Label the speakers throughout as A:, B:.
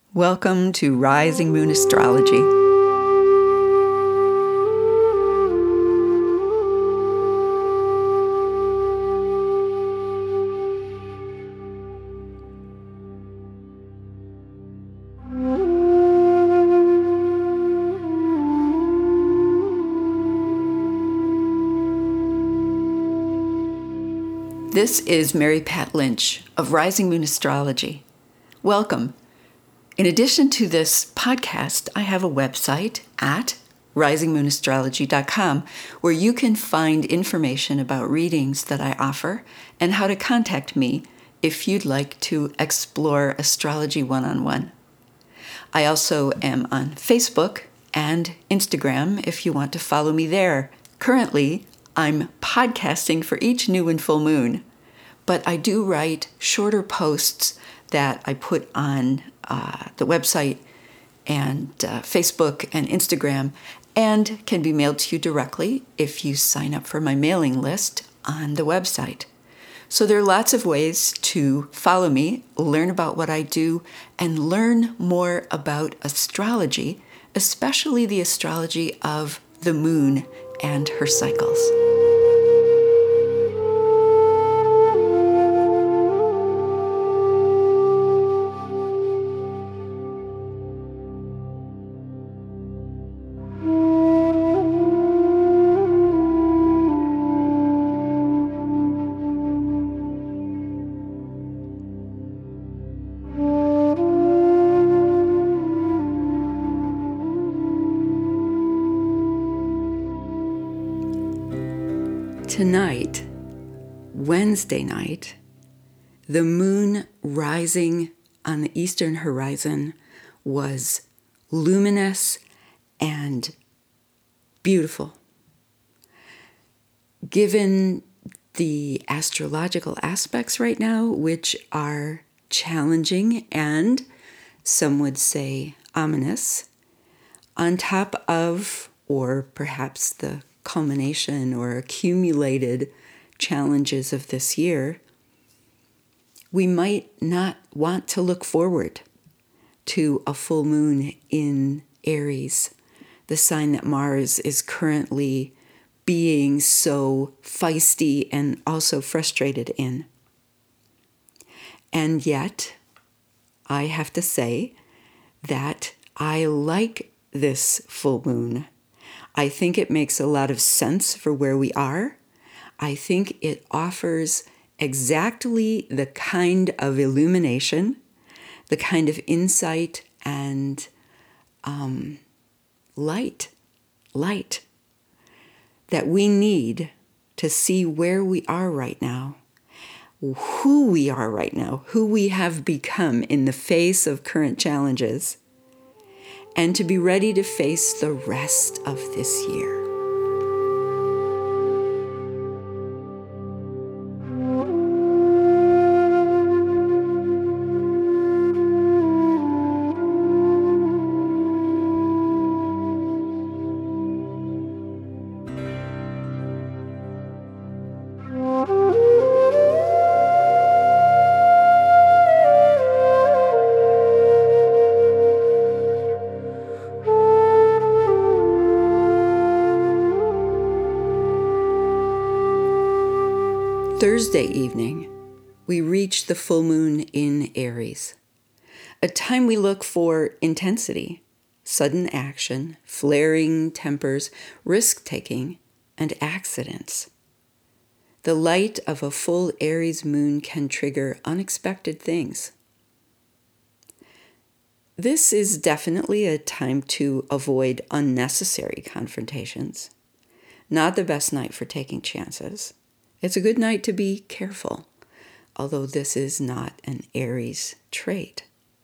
A: Welcome to Rising Moon Astrology. This is Mary Pat Lynch of Rising Moon Astrology. Welcome. In addition to this podcast, I have a website at risingmoonastrology.com where you can find information about readings that I offer and how to contact me if you'd like to explore astrology one-on-one. I also am on Facebook and Instagram if you want to follow me there. Currently, I'm podcasting for each new and full moon, but I do write shorter posts that I put on the website and Facebook and Instagram, and can be mailed to you directly if you sign up for my mailing list on the website. So there are lots of ways to follow me, learn about what I do, and learn more about astrology, especially the astrology of the moon and her cycles. Tonight, Wednesday night, the moon rising on the eastern horizon was luminous and beautiful. Given the astrological aspects right now, which are challenging and some would say ominous, on top of, or perhaps the culmination or accumulated challenges of this year, we might not want to look forward to a full moon in Aries, the sign that Mars is currently being so feisty and also frustrated in. And yet, I have to say that I like this full moon. I think it makes a lot of sense for where we are. I think it offers exactly the kind of illumination, the kind of insight and light that we need to see where we are right now, who we are right now, who we have become in the face of current challenges, and to be ready to face the rest of this year. Thursday evening, we reach the full moon in Aries, a time we look for intensity, sudden action, flaring tempers, risk-taking, and accidents. The light of a full Aries moon can trigger unexpected things. This is definitely a time to avoid unnecessary confrontations. Not the best night for taking chances. It's a good night to be careful, although this is not an Aries trait.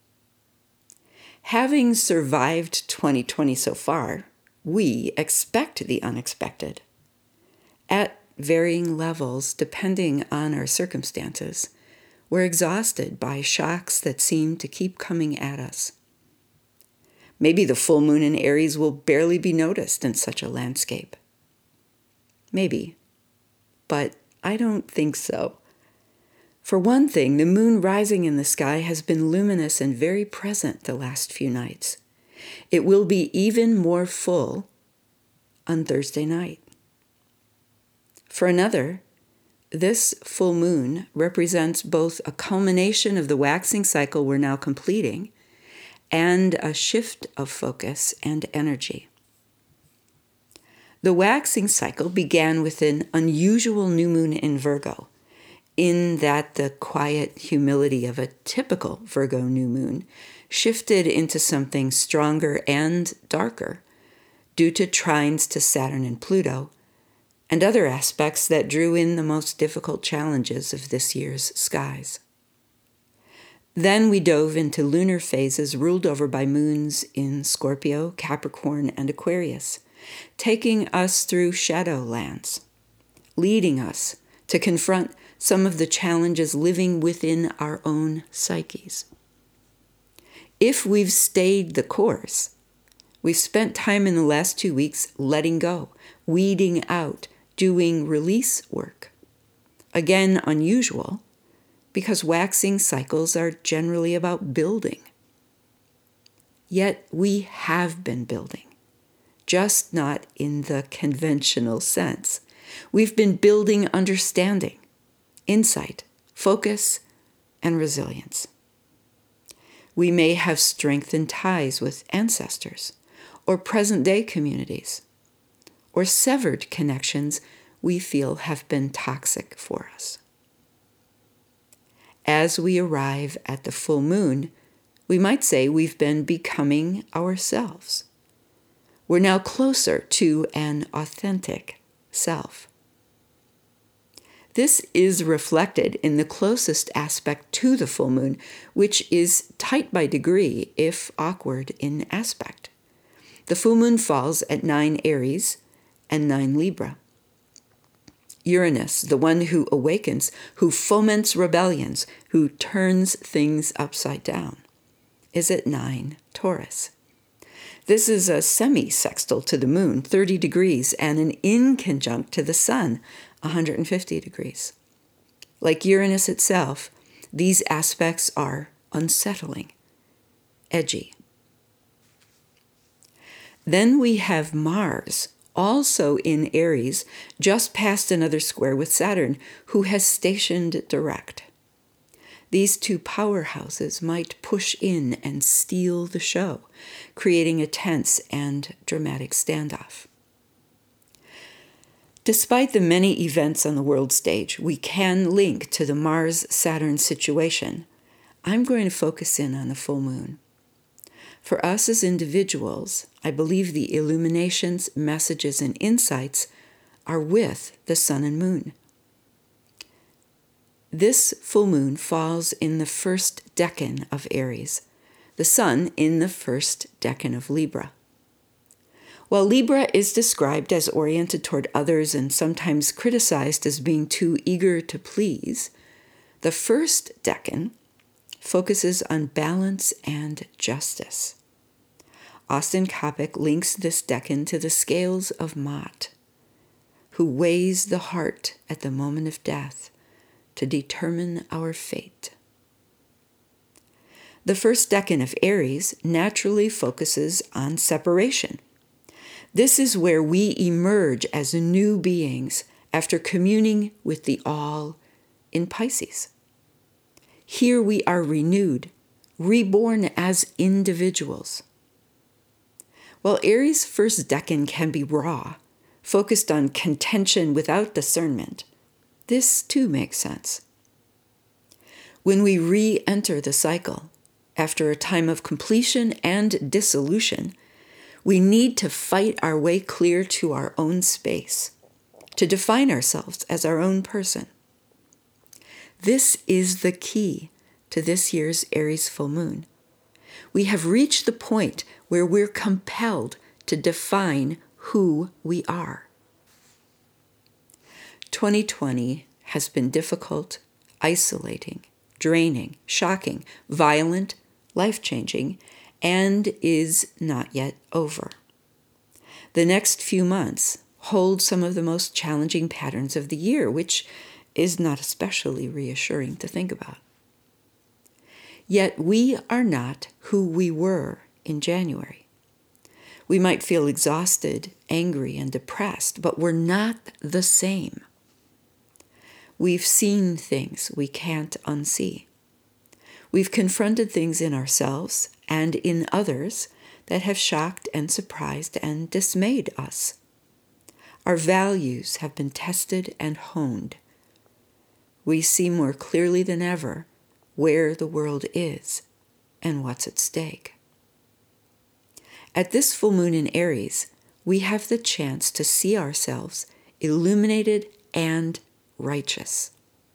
A: Having survived 2020 so far, we expect the unexpected. At varying levels, depending on our circumstances, we're exhausted by shocks that seem to keep coming at us. Maybe the full moon in Aries will barely be noticed in such a landscape. Maybe, but I don't think so. For one thing, the moon rising in the sky has been luminous and very present the last few nights. It will be even more full on Thursday night. For another, this full moon represents both a culmination of the waxing cycle we're now completing and a shift of focus and energy. The waxing cycle began with an unusual new moon in Virgo, in that the quiet humility of a typical Virgo new moon shifted into something stronger and darker due to trines to Saturn and Pluto and other aspects that drew in the most difficult challenges of this year's skies. Then we dove into lunar phases ruled over by moons in Scorpio, Capricorn, and Aquarius, taking us through shadow lands, leading us to confront some of the challenges living within our own psyches. If we've stayed the course, we've spent time in the last 2 weeks letting go, weeding out, doing release work. Again, unusual, because waxing cycles are generally about building. Yet we have been building, just not in the conventional sense. We've been building understanding, insight, focus, and resilience. We may have strengthened ties with ancestors or present-day communities, or severed connections we feel have been toxic for us. As we arrive at the full moon, we might say we've been becoming ourselves. We're now closer to an authentic self. This is reflected in the closest aspect to the full moon, which is tight by degree, if awkward in aspect. The full moon falls at 9 Aries and 9 Libra. Uranus, the one who awakens, who foments rebellions, who turns things upside down, is at 9 Taurus. This is a semi-sextile to the moon, 30 degrees, and an inconjunct to the sun, 150 degrees. Like Uranus itself, these aspects are unsettling, edgy. Then we have Mars, also in Aries, just past another square with Saturn, who has stationed direct. These two powerhouses might push in and steal the show, creating a tense and dramatic standoff. Despite the many events on the world stage we can link to the Mars-Saturn situation, I'm going to focus in on the full moon. For us as individuals, I believe the illuminations, messages, and insights are with the sun and moon. This full moon falls in the first decan of Aries, the sun in the first decan of Libra. While Libra is described as oriented toward others and sometimes criticized as being too eager to please, the first decan focuses on balance and justice. Austin Coppock links this decan to the scales of Ma'at, who weighs the heart at the moment of death to determine our fate. The first decan of Aries naturally focuses on separation. This is where we emerge as new beings after communing with the all in Pisces. Here we are renewed, reborn as individuals. While Aries' first decan can be raw, focused on contention without discernment, this too makes sense. When we re-enter the cycle, after a time of completion and dissolution, we need to fight our way clear to our own space, to define ourselves as our own person. This is the key to this year's Aries full moon. We have reached the point where we're compelled to define who we are. 2020 has been difficult, isolating, draining, shocking, violent, life-changing, and is not yet over. The next few months hold some of the most challenging patterns of the year, which is not especially reassuring to think about. Yet we are not who we were in January. We might feel exhausted, angry, and depressed, but we're not the same. We've seen things we can't unsee. We've confronted things in ourselves and in others that have shocked and surprised and dismayed us. Our values have been tested and honed. We see more clearly than ever where the world is and what's at stake. At this full moon in Aries, we have the chance to see ourselves illuminated and righteous.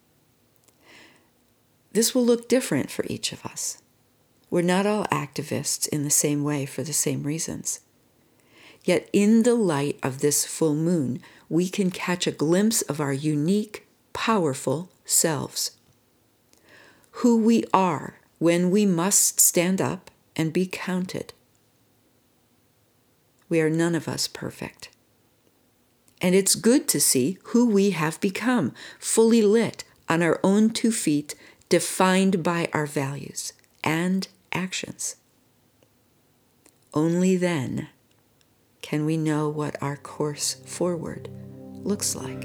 A: This will look different for each of us. We're not all activists in the same way for the same reasons. Yet in the light of this full moon, we can catch a glimpse of our unique, powerful selves. Who we are when we must stand up and be counted. We are none of us perfect. And it's good to see who we have become, fully lit on our own 2 feet, defined by our values and actions. Only then can we know what our course forward looks like.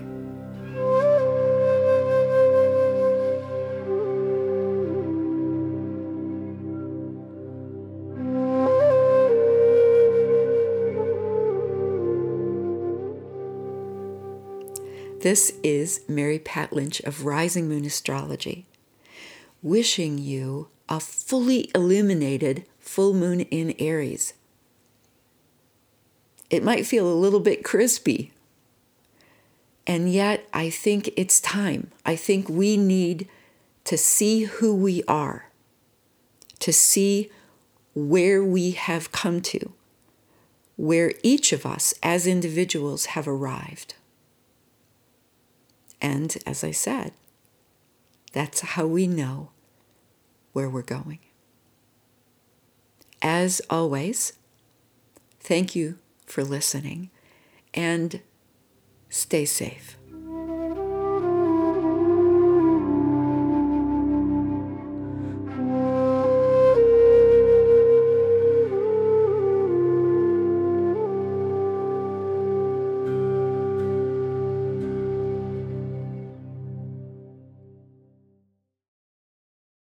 A: This is Mary Pat Lynch of Rising Moon Astrology, wishing you a fully illuminated full moon in Aries. It might feel a little bit crispy, and yet I think it's time. I think we need to see who we are, to see where we have come to, where each of us as individuals have arrived. And as I said, that's how we know where we're going. As always, thank you for listening and stay safe.